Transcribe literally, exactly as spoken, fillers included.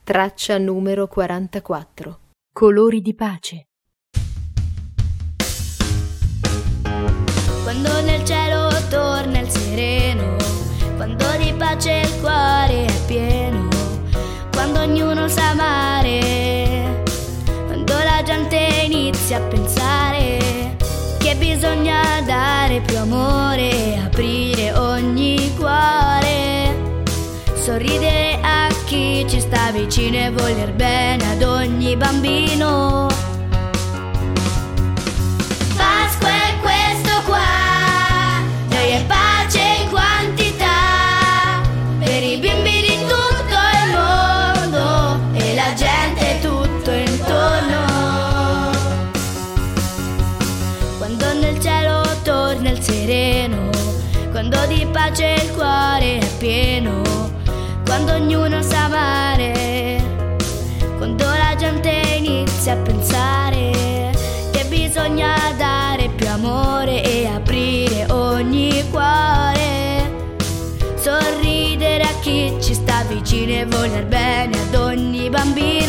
Traccia numero quarantaquattro. Colori di pace. Quando nel cielo torna il sereno, quando di pace il cuore è pieno, quando ognuno sa amare, quando la gente inizia a pensare che bisogna dare più amore, aprire ogni cuore, sorridere a chi ci sta vicino e voler bene ad ogni bambino. Pasqua è questo qua, gioia e pace in quantità, per i bimbi di tutto il mondo e la gente tutto intorno. Quando nel cielo torna il sereno, quando di pace il cuore è pieno, quando ognuno sa amare, quando la gente inizia a pensare che bisogna dare più amore e aprire ogni cuore, sorridere a chi ci sta vicino e voler bene ad ogni bambino.